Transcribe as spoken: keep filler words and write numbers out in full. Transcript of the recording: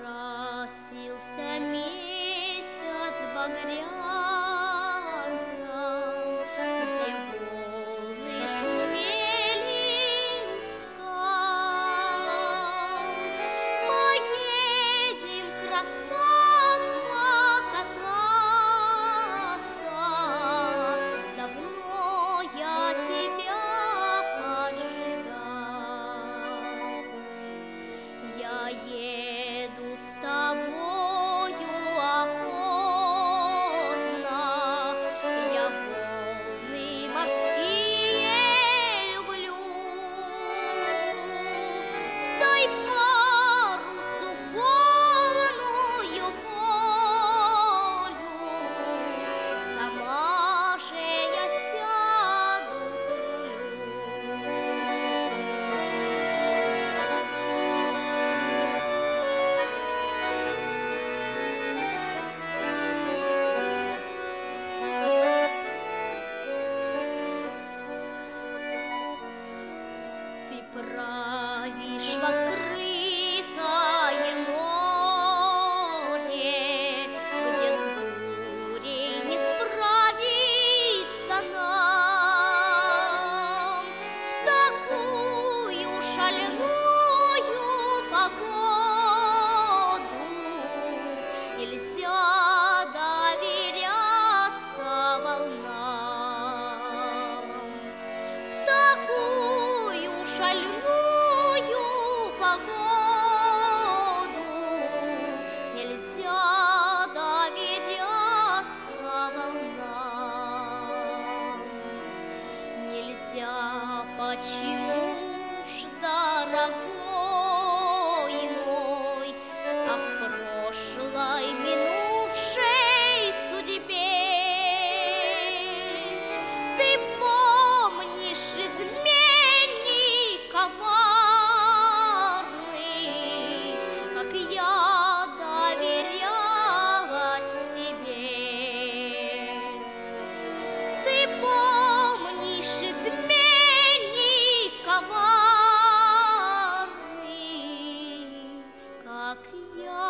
Красился месяц багрянцем, где волны шумели у скал. Поедем, красотка, кататься, давно я тебя поджидал. Я еду с тобою охотно, я волны морские люблю. Дай парусу полную волю, сама же я сяду к Ты правишь в открытое море, где с бурей не справиться нам. В такую шальную погоду нельзя доверяться волнам. В такую шальную погоду нельзя доверяться волнам. Нельзя, почему ж, дорогой мой, а в прошлой минувшей судьбе ты помнишь изменник коварный, как я доверялась тебе. Ты помнишь изменник коварный, как я